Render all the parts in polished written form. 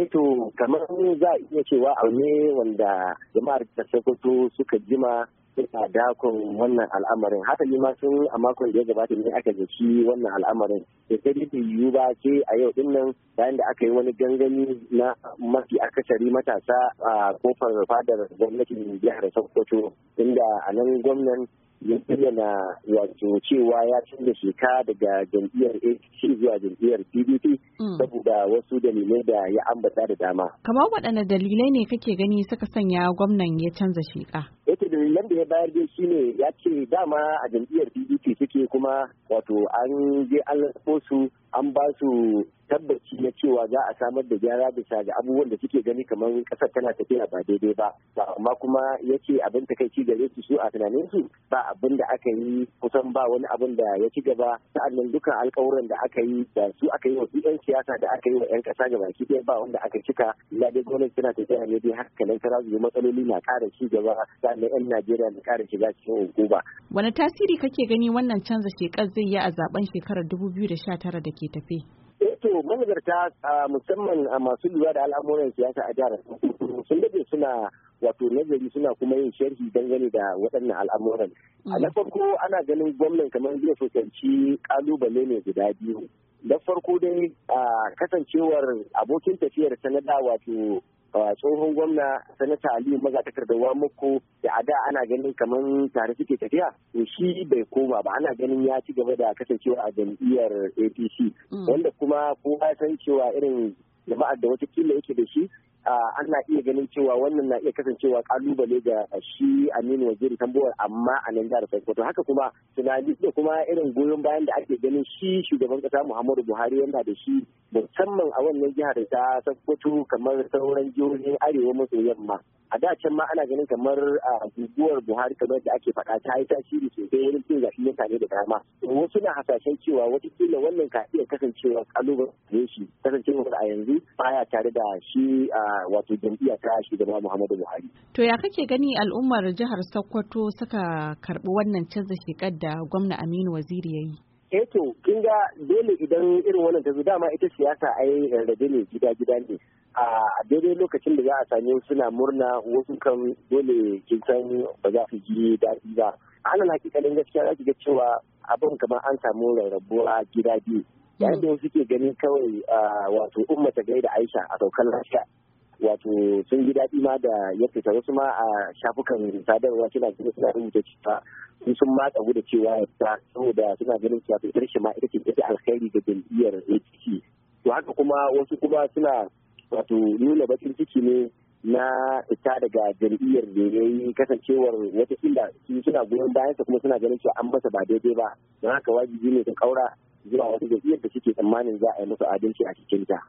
to kamar za a iya cewa abu ne wanda jama'ar ta Sokoto suka jima suna dakon wannan al'amarin. Haka ne ma sun a makon da ya gabata ne aka zaci wannan al'amarin. Da sai dai yiwu ba sai a yau din nan bayan da aka yi wani gangami na mafi akasari matasa a kofar fadar gwamnatin jihar Sokoto, inda a nan gwamnan ya bayyana wato cewa ya canza sheka daga jam'iyyar APC zuwa jam'iyyar PDP saboda wasu dalilai da ya ambata da dama. Kamar waɗanne dalilai ne kake gani suka sanya gwamnan ya canza sheka? Yake dalilan da ya bayar dai shine ya ce dama a jam'iyyar PDP suke kuma wato an je an su an ba su tabbaci na cewa za a samar da gyara bisa ga abubuwan da suke gani kamar kasar tana tafiya ba daidai ba, amma kuma ya ce abin takaici gare su a tunanin su ba abin da aka yi, kusan ba wani abin da ya ci gaba. Sa'annan dukkan alkawuran da aka yi da su aka yi wa 'yan siyasa da aka yi wa 'yan kasa gabaki ɗaya ba wanda aka cika. Illa dai gwamnati tana tafiya ne dai haka nan tara zuwa matsaloli na ƙara ci gaba, sa'annan 'yan Najeriya na ƙara shiga cikin hukuma. Wani tasiri kake gani wannan canza shekar zai yi a zaben shekarar 2019 da ke tafe? To manazarta musamman a masu lura da al'amuran siyasa a jihar sun dade suna wato nazari suna kuma yin sharhi dangane da waɗannan al'amuran. Na farko ana ganin gwamnan kamar zai fuskanci kalubale ne guda biyu. Da farko dai kasancewar abokin tafiyar sanada wato tsohon gwamna sanata Aliyu Magatakardawa Mako da a da ana ganin kamar tare suke tafiya, to shi bai koma ba, ana ganin ya ci gaba da kasancewa a jam'iyyar APC wanda kuma kowa san cewa irin jama'ar da watakila yake da shi ana iya ganin cewa wannan na iya kasancewa kalubale ga shi Aminu Waziri Tambuwal amma a nan jihar Sokoto. Haka kuma tunani da kuma irin goyon bayan da ake ganin shi shugaban kasa Muhammadu Buhari yana da shi musamman a wannan jihar ta Sokoto kamar sauran jihohin arewa maso yamma. A da can ma ana ganin kamar guguwar Buhari kamar da ake faɗa ta yi tasiri sosai wurin cin zafi mutane da dama. Wasu na hasashen cewa watakila wannan ka iya kasancewa kalubale shi kasancewa a yanzu baya tare da shi wato jam'iyya ta shugaba Muhammadu Buhari. To ya kake gani al'ummar jihar Sokoto suka karɓi wannan canza shekar da gwamna Aminu Waziri ya yi? To kin ga dole idan irin wannan ta zo, dama ita siyasa ai rarrabe ne gida-gida ne. A daidai lokacin da za a sami suna murna, wasu kan dole kin san ba za su ji daɗi ba. Ana hakikalin gaskiya za ki ga cewa abin kamar an samu rarrabuwa gida biyu. Yayin da wasu ke gani kawai wato umma ta gaida Aisha a saukar lafiya. Wato sun ji daɗi ma da ya fita, wasu ma a shafukan sadarwa suna rubuta cewa sun ma tsagu da cewa ya fita saboda suna ganin cewa fitar shi ma ita ce ita alkhairi ga jam'iyyar APC. To haka kuma wasu kuma suna wato nuna bakin ciki ne na fita daga jam'iyyar da ya yi, kasancewar watakila suna goyon bayansa kuma suna ganin cewa an masa ba daidai ba, don haka wajibi ne su kaura zuwa wata jam'iyyar da suke tsammanin za a yi musu adalci a cikin ta.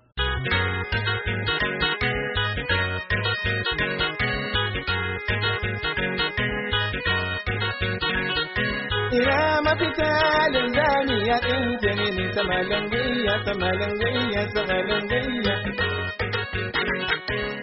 Ina mafita linzami ya tsinke mini samalan gayya, samalan gayya, samalan gayya.